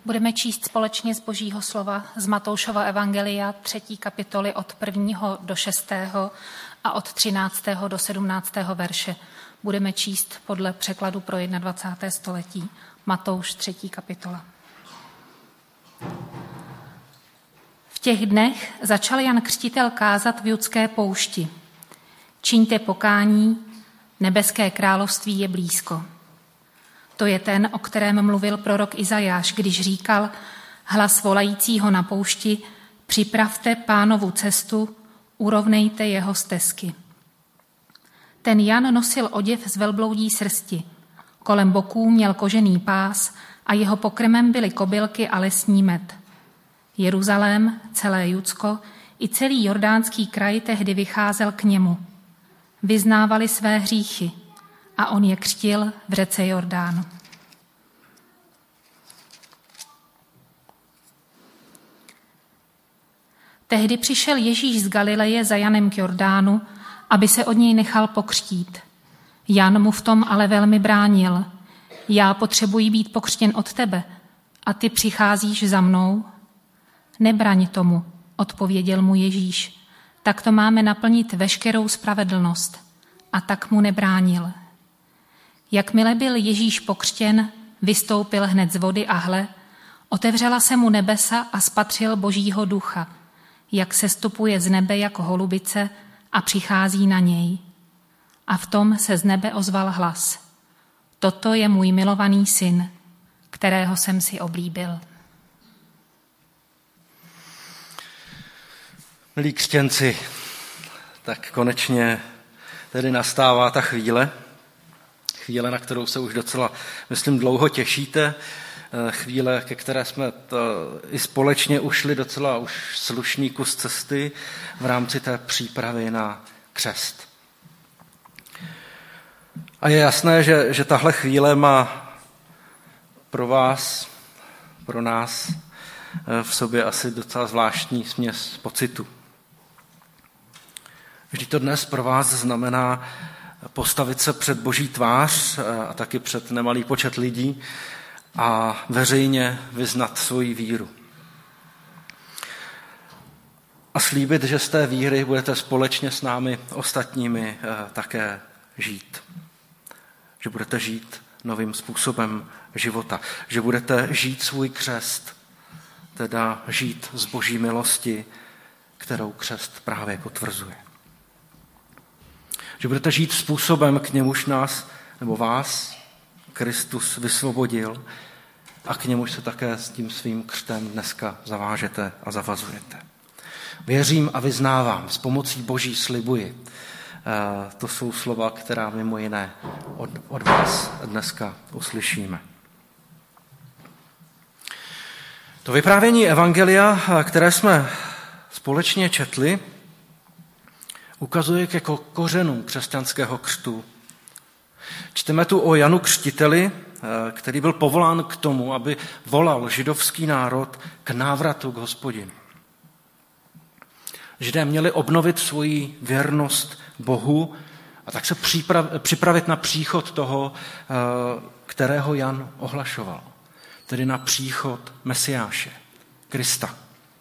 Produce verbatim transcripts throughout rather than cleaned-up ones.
Budeme číst společně z Božího slova z Matoušova evangelia třetí kapitoly od prvního do šestého a od třináctého do sedmnáctého verše. Budeme číst podle překladu pro dvacáté první století. Matouš třetí kapitola. V těch dnech začal Jan Křtitel kázat v judské poušti. Čiňte pokání, nebeské království je blízko. To je ten, o kterém mluvil prorok Izajáš, když říkal: hlas volajícího na poušti, připravte Pánovu cestu, urovnejte jeho stezky. Ten Jan nosil oděv z velbloudí srsti, kolem boků měl kožený pás a jeho pokrmem byly kobylky a lesní med. Jeruzalém, celé Judsko i celý jordánský kraj tehdy vycházel k němu. Vyznávali své hříchy a on je křtil v řece Jordánu. Tehdy přišel Ježíš z Galileje za Janem k Jordánu, aby se od něj nechal pokřtít. Jan mu v tom ale velmi bránil. Já potřebuji být pokřtěn od tebe a ty přicházíš za mnou? Nebraň tomu, odpověděl mu Ježíš. Tak to máme naplnit veškerou spravedlnost. A tak mu nebránil. Jakmile byl Ježíš pokřtěn, vystoupil hned z vody a hle, otevřela se mu nebesa a spatřil Božího ducha, jak sestupuje z nebe jako holubice a přichází na něj. A v tom se z nebe ozval hlas: toto je můj milovaný syn, kterého jsem si oblíbil. Milí křtěnci, tak konečně tedy nastává ta chvíle, chvíle, na kterou se už docela, myslím, dlouho těšíte, chvíle, ke které jsme to i společně ušli docela už slušný kus cesty v rámci té přípravy na křest. A je jasné, že, že tahle chvíle má pro vás, pro nás v sobě asi docela zvláštní směs pocitu. Vždyť to dnes pro vás znamená postavit se před Boží tvář a taky před nemalý počet lidí a veřejně vyznat svoji víru. A slíbit, že z té víry budete společně s námi ostatními také žít. Že budete žít novým způsobem života. Že budete žít svůj křest, teda žít z Boží milosti, kterou křest právě potvrzuje. Že budete žít způsobem, k němuž nás nebo vás Kristus vysvobodil a k němuž se také s tím svým křtem dneska zavážete a zavazujete. Věřím a vyznávám, s pomocí Boží slibuji. To jsou slova, která mimo jiné od, od vás dneska uslyšíme. To vyprávění evangelia, které jsme společně četli, ukazuje ke kořenům křesťanského křtu. Čteme tu o Janu Křtiteli, který byl povolán k tomu, aby volal židovský národ k návratu k Hospodinu. Židé měli obnovit svoji věrnost Bohu a tak se připravit na příchod toho, kterého Jan ohlašoval, tedy na příchod Mesiáše, Krista.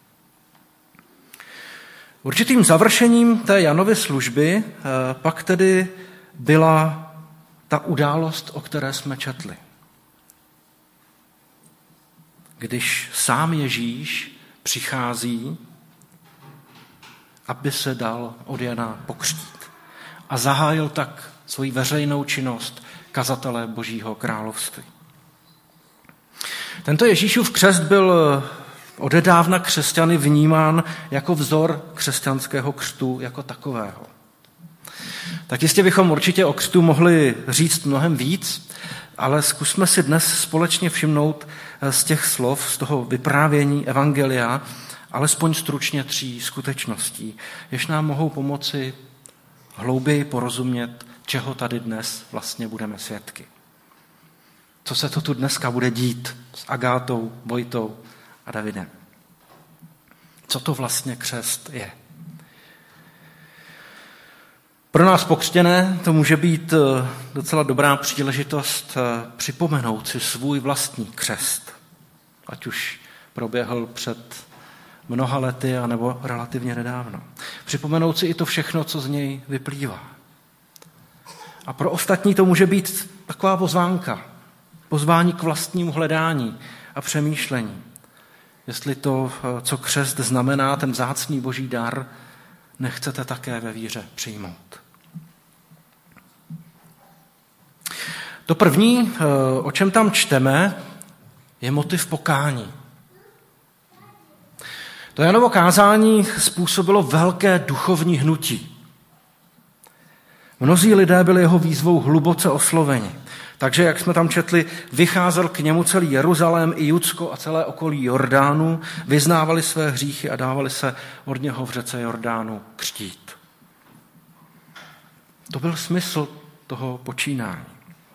Určitým završením té Janovy služby pak tedy byla ta událost, o které jsme četli. Když sám Ježíš přichází, aby se dal od Jana pokřtít a zahájil tak svoji veřejnou činnost kazatele Božího království. Tento Ježíšův křest byl odedávna křesťany vnímán jako vzor křesťanského křtu jako takového. Tak jistě bychom určitě o křtu mohli říct mnohem víc, ale zkusme si dnes společně všimnout z těch slov, z toho vyprávění evangelia, alespoň stručně tří skutečností, jež nám mohou pomoci hlouběji porozumět, čeho tady dnes vlastně budeme svědky. Co se to tu dneska bude dít s Agátou, Vojtou a Davidem. Co to vlastně křest je? Pro nás pokřtěné to může být docela dobrá příležitost připomenout si svůj vlastní křest. ať už proběhl před mnoha lety, anebo relativně nedávno. Připomenout si i to všechno, co z něj vyplývá. A pro ostatní to může být taková pozvánka, pozvání k vlastnímu hledání a přemýšlení. Jestli to, co křest znamená, ten vzácný boží dar, nechcete také ve víře přijmout. To první, o čem tam čteme, je motiv pokání. To Janovo kázání způsobilo velké duchovní hnutí. Mnozí lidé byli jeho výzvou hluboce osloveni. Takže, jak jsme tam četli, vycházel k němu celý Jeruzalém i Judsko a celé okolí Jordánu, vyznávali své hříchy a dávali se od něho v řece Jordánu křtít. To byl smysl toho počínání.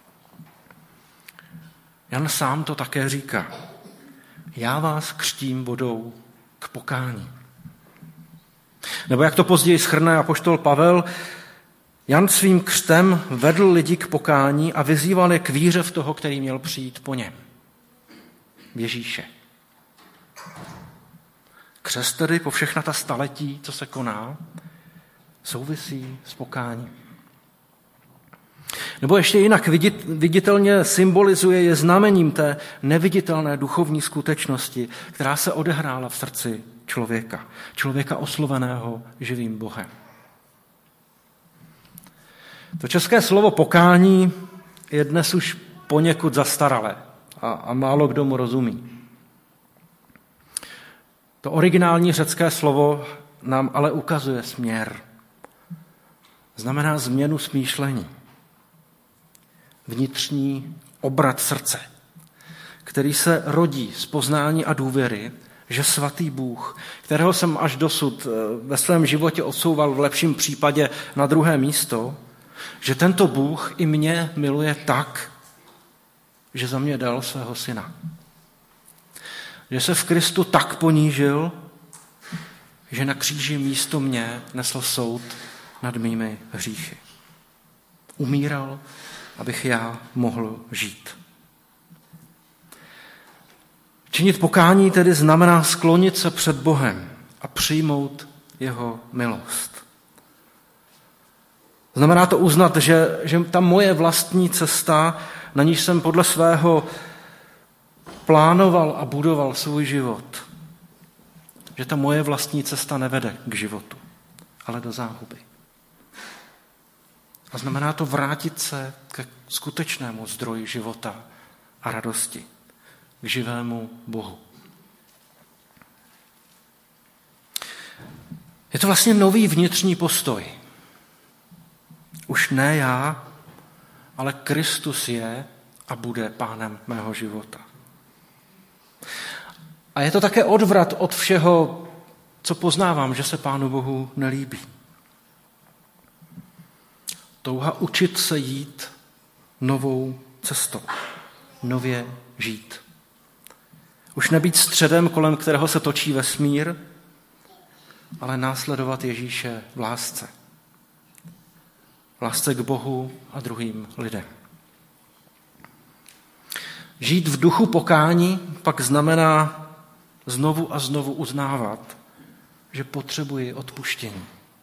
Jan sám to také říká. Já vás křtím vodou k pokání. Nebo jak to později shrne apoštol Pavel, Jan svým křtem vedl lidi k pokání a vyzýval je k víře v toho, který měl přijít po něm. Ježíše. Křest tedy po všechna ta staletí, co se koná, souvisí s pokáním. Nebo ještě jinak viditelně symbolizuje, je znamením té neviditelné duchovní skutečnosti, která se odehrála v srdci člověka. Člověka osloveného živým Bohem. To české slovo pokání je dnes už poněkud zastaralé a, a málo kdo mu rozumí. To originální řecké slovo nám ale ukazuje směr. Znamená změnu smýšlení. Vnitřní obrat srdce, který se rodí z poznání a důvěry, že svatý Bůh, kterého jsem až dosud ve svém životě odsouval v lepším případě na druhé místo, že tento Bůh i mě miluje tak, že za mě dal svého syna. Že se v Kristu tak ponížil, že na kříži místo mě nesl soud nad mými hříchy. Umíral, abych já mohl žít. Činit pokání tedy znamená sklonit se před Bohem a přijmout jeho milost. Znamená to uznat, že, že ta moje vlastní cesta, na níž jsem podle svého plánoval a budoval svůj život, že ta moje vlastní cesta nevede k životu, ale do záhuby. A znamená to vrátit se ke skutečnému zdroji života a radosti, k živému Bohu. Je to vlastně nový vnitřní postoj. Už ne já, ale Kristus je a bude pánem mého života. A je to také odvrat od všeho, co poznávám, že se Pánu Bohu nelíbí. Touha učit se jít novou cestou, nově žít. Už nebýt středem, kolem kterého se točí vesmír, ale následovat Ježíše v lásce. V lásce k Bohu a druhým lidem. Žít v duchu pokání pak znamená znovu a znovu uznávat, že potřebuji odpuštění.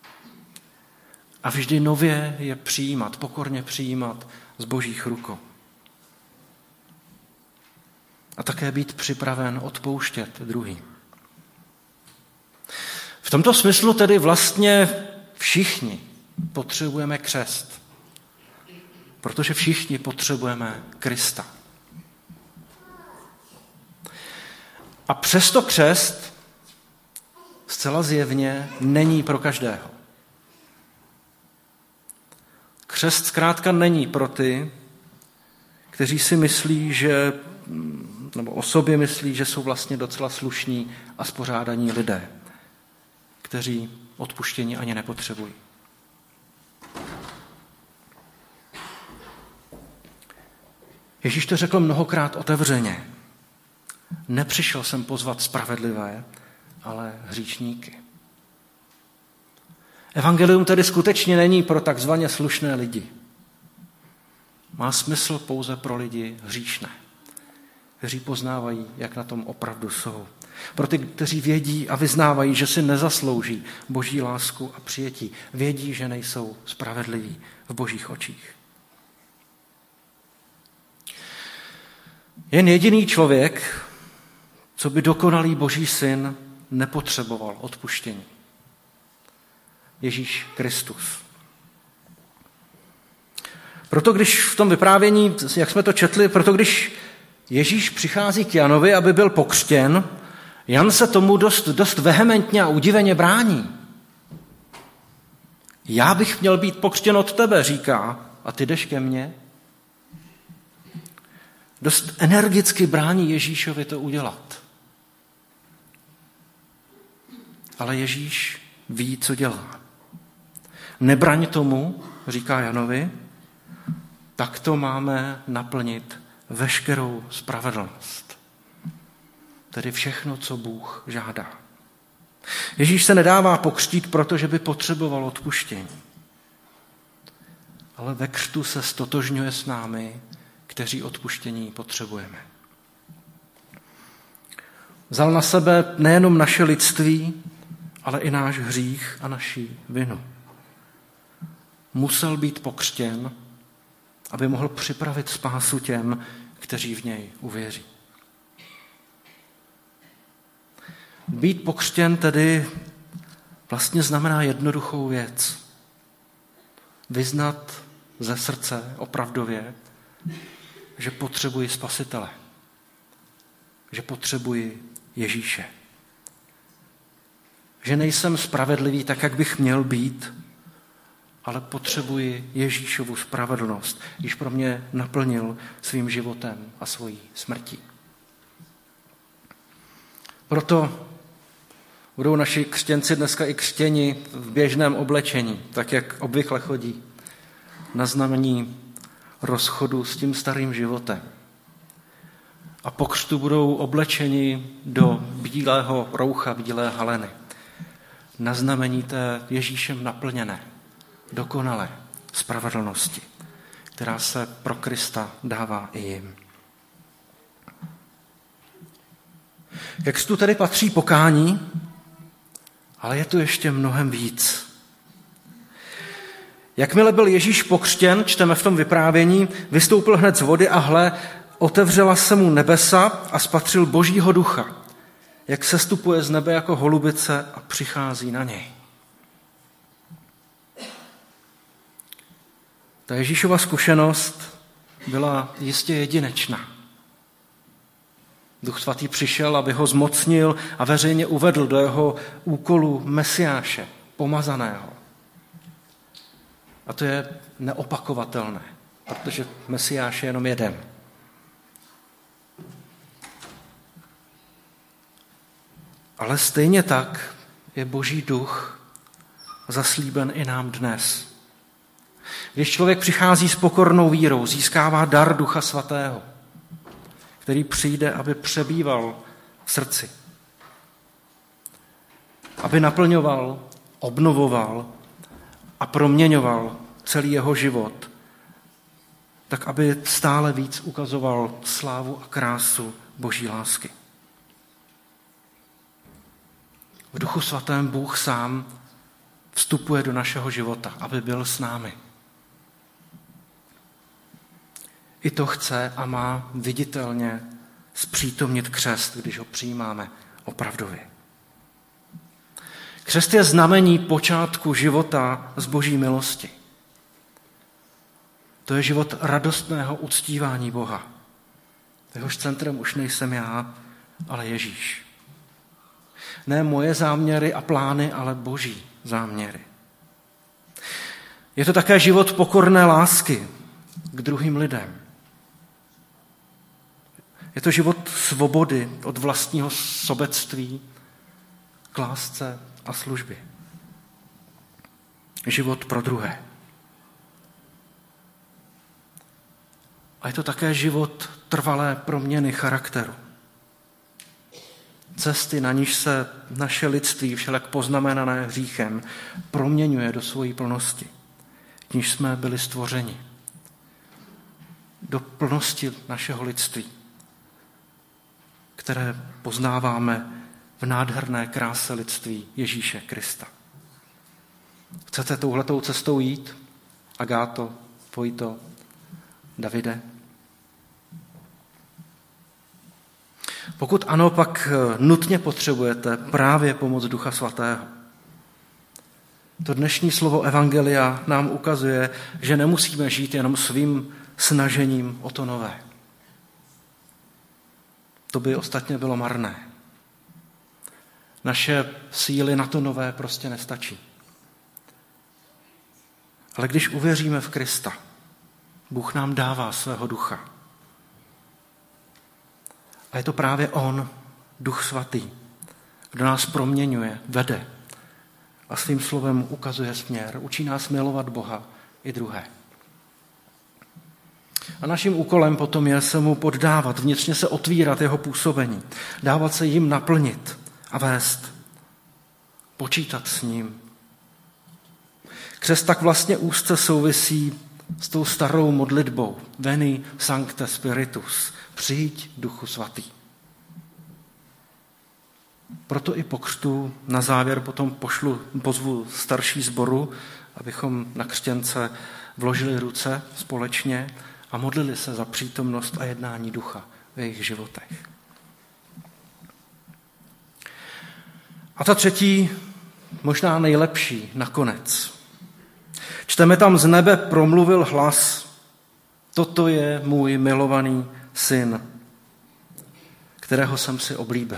A vždy nově je přijímat, pokorně přijímat z Božích rukou. A také být připraven odpouštět druhým. V tomto smyslu tedy vlastně všichni potřebujeme křest, protože všichni potřebujeme Krista. A přesto křest zcela zjevně není pro každého. Křest zkrátka není pro ty, kteří si myslí, že, nebo o sobě myslí, že jsou vlastně docela slušní a spořádaní lidé, kteří odpuštění ani nepotřebují. Ježíš to řekl mnohokrát otevřeně. Nepřišel jsem pozvat spravedlivé, ale hříšníky. Evangelium tedy skutečně není pro takzvaně slušné lidi. Má smysl pouze pro lidi hříšné. kteří poznávají, jak na tom opravdu jsou. Pro ty, kteří vědí a vyznávají, že si nezaslouží Boží lásku a přijetí. Vědí, že nejsou spravedliví v Božích očích. Jen jediný člověk, co by dokonalý Boží syn, nepotřeboval odpuštění. Ježíš Kristus. Proto když v tom vyprávění, jak jsme to četli, proto když Ježíš přichází k Janovi, aby byl pokřtěn, Jan se tomu dost, dost vehementně a udiveně brání. Já bych měl být pokřtěn od tebe, říká, a ty jdeš ke mně. Dost energicky brání Ježíšovi to udělat. Ale Ježíš ví, co dělá. Nebraň tomu, říká Janovi, tak to máme naplnit veškerou spravedlnost. Tedy všechno, co Bůh žádá. Ježíš se nedává pokřtít, protože by potřeboval odpuštění. Ale ve křtu se stotožňuje s námi, kteří odpuštění potřebujeme. Vzal na sebe nejenom naše lidství, ale i náš hřích a naši vinu. Musel být pokřtěn, aby mohl připravit spásu těm, kteří v něj uvěří. Být pokřtěn tedy vlastně znamená jednoduchou věc. Vyznat ze srdce opravdově, že potřebuji Spasitele, že potřebuji Ježíše. Že nejsem spravedlivý tak, jak bych měl být, ale potřebuji Ježíšovu spravedlnost, již pro mě naplnil svým životem a svojí smrtí. Proto budou naši křtěnci dneska i křtěni v běžném oblečení, tak jak obvykle chodí, na znamení rozchodu s tím starým životem. A po křtu budou oblečeni do bílého roucha, bílé haleny, na znamení té Ježíšem naplněné, dokonalé spravedlnosti, která se pro Krista dává i jim. Ke křtu tedy patří pokání, ale je tu ještě mnohem víc. Jakmile byl Ježíš pokřtěn, čteme v tom vyprávění, vystoupil hned z vody a hle, otevřela se mu nebesa a spatřil Božího ducha, jak sestupuje z nebe jako holubice a přichází na něj. Ta Ježíšova zkušenost byla jistě jedinečná. Duch svatý přišel, aby ho zmocnil a veřejně uvedl do jeho úkolu Mesiáše, pomazaného. A to je neopakovatelné, protože Mesiáš je jenom jeden. Ale stejně tak je Boží duch zaslíben i nám dnes. Když člověk přichází s pokornou vírou, získává dar Ducha Svatého, který přijde, aby přebýval v srdci. Aby naplňoval, obnovoval a proměňoval celý jeho život, tak aby stále víc ukazoval slávu a krásu Boží lásky. V Duchu Svatém Bůh sám vstupuje do našeho života, aby byl s námi. I to chce a má viditelně zpřítomnit křest, když ho přijímáme opravdově. Křest je znamení počátku života z Boží milosti. To je život radostného uctívání Boha. Jehož centrem už nejsem já, ale Ježíš. Ne moje záměry a plány, ale Boží záměry. Je to také život pokorné lásky k druhým lidem. Je to život svobody od vlastního sobectví k lásce a službě. Život pro druhé. A je to také život trvalé proměny charakteru. Cesty, na níž se naše lidství, všelak poznamenané hříchem, proměňuje do svojí plnosti, k níž jsme byli stvořeni. Do plnosti našeho lidství. které poznáváme v nádherné kráse lidství Ježíše Krista. Chcete touhletou cestou jít? Agáto, Vojto, Davide? Pokud ano, pak nutně potřebujete právě pomoc Ducha Svatého. To dnešní slovo evangelia nám ukazuje, že nemusíme žít jenom svým snažením o to nové. To by ostatně bylo marné. Naše síly na to nové prostě nestačí. Ale když uvěříme v Krista, Bůh nám dává svého ducha. A je to právě On, Duch Svatý, kdo nás proměňuje, vede a svým slovem ukazuje směr, učí nás milovat Boha i druhé. A naším úkolem potom je se mu poddávat, vnitřně se otvírat jeho působení, dávat se jim naplnit a vést, počítat s ním. Křest tak vlastně úzce souvisí s tou starou modlitbou Veni Sancte Spiritus, přijď Duchu Svatý. Proto i po křtu na závěr potom pošlu, pozvu starší sboru, abychom na křtěnce vložili ruce společně a modlili se za přítomnost a jednání Ducha v jejich životech. A ta třetí, možná nejlepší nakonec. Čteme tam: z nebe promluvil hlas, toto je můj milovaný syn, kterého jsem si oblíbil.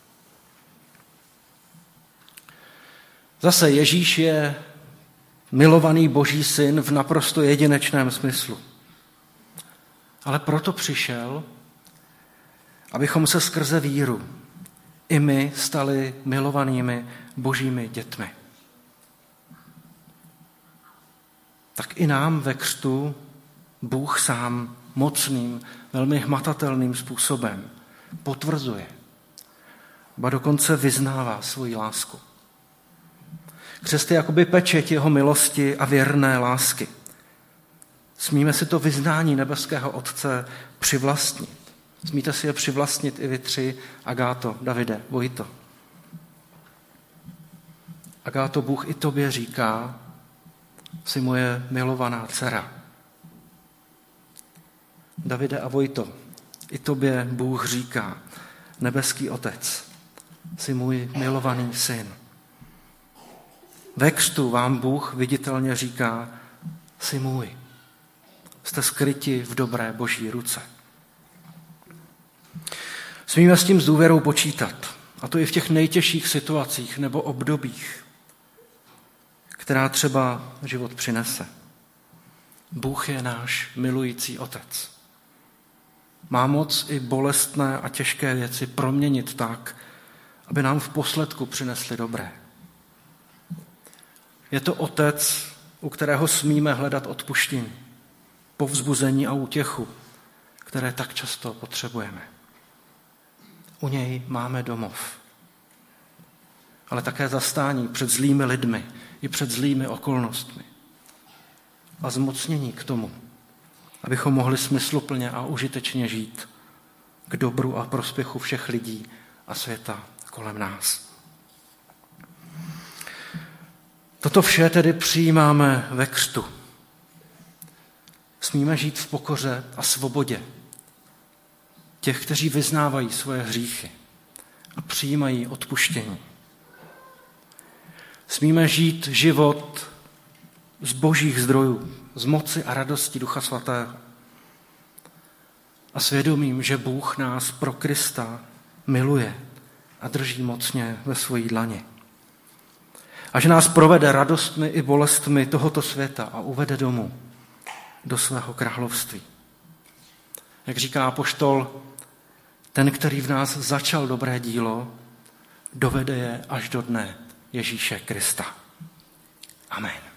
Zase Ježíš je milovaný Boží syn v naprosto jedinečném smyslu. Ale proto přišel, abychom se skrze víru i my stali milovanými Božími dětmi. Tak i nám ve křtu Bůh sám mocným, velmi hmatatelným způsobem potvrzuje, ba dokonce vyznává svoji lásku. Křest je jakoby pečeť jeho milosti a věrné lásky. Smíme si to vyznání nebeského Otce přivlastnit. Smíte si je přivlastnit i vy tři, Agáto, Davide, Vojto. Agáto, Bůh i tobě říká, jsi moje milovaná dcera. Davide a Vojto, i tobě Bůh říká, nebeský Otec, jsi můj milovaný syn. Ve křtu vám Bůh viditelně říká, jsi můj. Jste skryti v dobré Boží ruce. Smíme s tím s důvěrou počítat, a to i v těch nejtěžších situacích nebo obdobích, která třeba život přinese. Bůh je náš milující Otec. Má moc i bolestné a těžké věci proměnit tak, aby nám v posledku přinesli dobré. Je to Otec, u kterého smíme hledat odpuštění, povzbuzení a útěchu, které tak často potřebujeme. U něj máme domov, ale také zastání před zlými lidmi i před zlými okolnostmi a zmocnění k tomu, abychom mohli smysluplně a užitečně žít k dobru a prospěchu všech lidí a světa kolem nás. Toto vše tedy přijímáme ve křtu. Smíme žít v pokoře a svobodě těch, kteří vyznávají svoje hříchy a přijímají odpuštění. Smíme žít život z božích zdrojů, z moci a radosti Ducha Svatého a svědomím, že Bůh nás pro Krista miluje a drží mocně ve svojí dlani. A že nás provede radostmi i bolestmi tohoto světa a uvede domů do svého království. Jak říká apoštol, ten, který v nás začal dobré dílo, dovede je až do dne Ježíše Krista. Amen.